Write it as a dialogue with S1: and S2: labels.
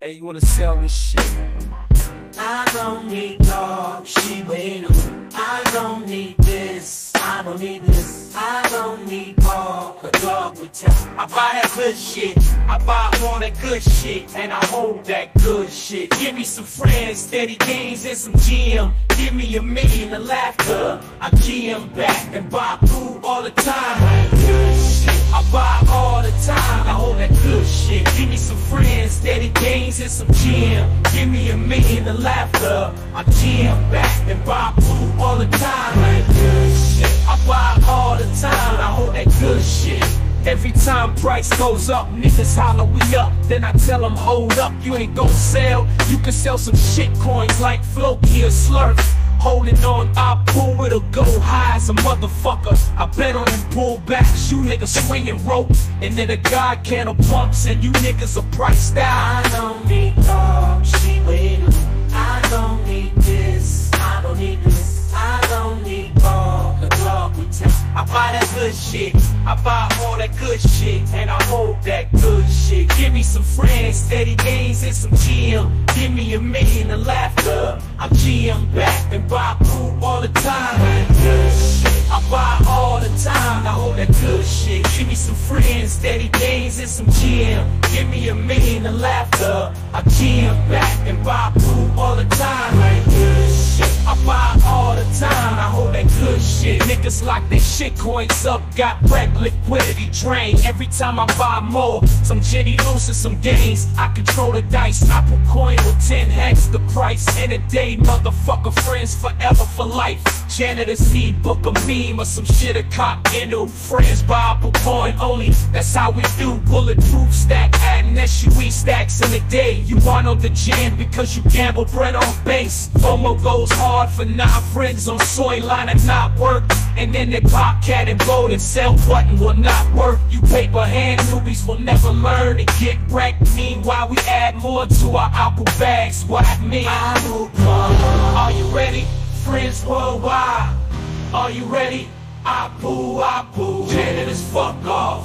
S1: Hey, you wanna sell me shit?
S2: I don't need dog, she wait on. I don't need this, I don't need this. I don't need Paul, a dog would tell. I buy that good shit, I buy all that good shit, and I hold that good shit. Give me some friends, steady gains, and some GM. Give me $1 million of laughter, I GM back and buy food all the time. Good shit, I buy all the time, I hold that good shit. Give me some friends, steady gains, and some GM. Give me $1 million of laughter, I GM back and buy food all the time. Good shit, I buy all the time, I hold that good shit.
S1: Every time price goes up, niggas holler we up. Then I tell them hold up, you ain't gon' sell. You can sell some shit coins like Floki or Slurp. Holding on, I pull, it'll go high as a motherfucker. I bet on them pullbacks, you niggas swinging rope. And then a God can of pumps, and you niggas are priced out.
S2: I don't need dog, she waiting. I don't need this, I don't need this. I don't need ball, the dog would tell. I buy that good shit, I buy all that good shit, and I hold that good shit. Give me some friends, steady gains, and some GM. Give me $1 million of laughter, I'm GM back and buy food all the time. Good shit, I buy all the time, I hold that good shit. Give me some friends, steady gains, and some GM. Give me $1 million of laughter, I GM back and buy food all the time. Good shit, I buy all the time, I hold that good shit.
S1: Niggas lock their shit coins up, got wreck liquidity drain. Every time I buy more, some Jenny loses some gains. I control the dice, I put coin with 10x the price. In a day, motherfucker, friends forever for life. Janitors need book a meme or some shit a cop into. Friends buy a coin only, that's how we do. Bulletproof stack, adding SUE stacks in a day. You want on the jam because you gamble bread on base. FOMO goes hard for 9 friends on soy line and not work. And then they pop cat and vote and sell button will not work. You paper hand newbies will never learn to get wrecked. Meanwhile we add more to our Apple bags. What I mean, are you ready? Friends worldwide, are you ready? I pull, janitors fuck off.